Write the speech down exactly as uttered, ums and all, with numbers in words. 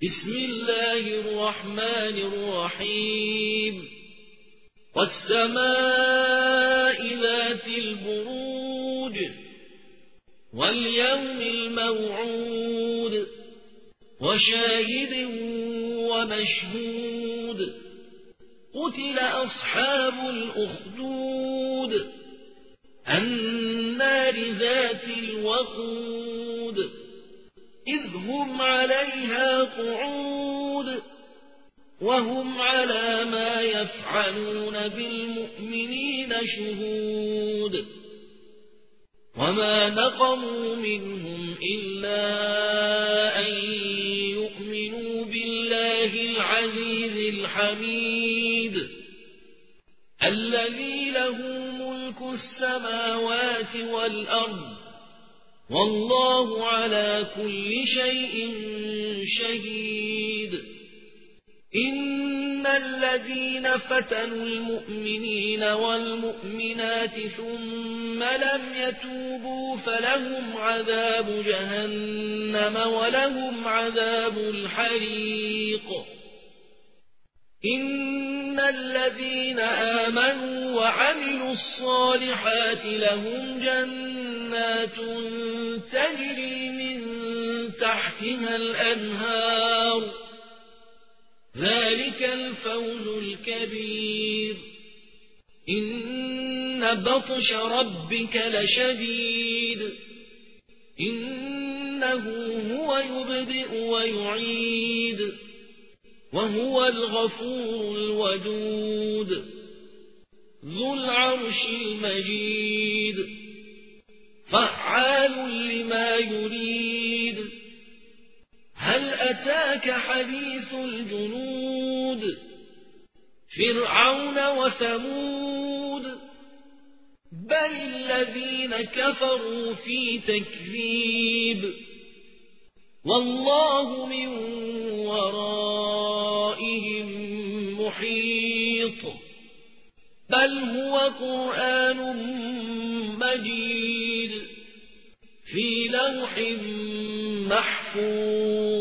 بسم الله الرحمن الرحيم والسماء ذات البروج واليوم الموعود وشاهد ومشهود قتل أصحاب الأخدود النار ذات الوقود إذ هم عليها قعود وهم على ما يفعلون بالمؤمنين شهود وما نقموا منهم إلا أن يؤمنوا بالله العزيز الحميد الذي له ملك السماوات والأرض والله على كل شيء شهيد إن الذين فتنوا المؤمنين والمؤمنات ثم لم يتوبوا فلهم عذاب جهنم ولهم عذاب الحريق إن الذين آمنوا وعملوا الصالحات لهم جنات تجري من تحتها الأنهار ذلك الفوز الكبير إن بطش ربك لشديد إنه هو يبدئ ويعيد وهو الغفور الودود ذو العرش المجيد فعال لما يريد هل أتاك حديث الجنود فرعون وثمود بل الذين كفروا في تكذيب والله من ورائهم محيط بل هو قرآن مجيد في لوح محفوظ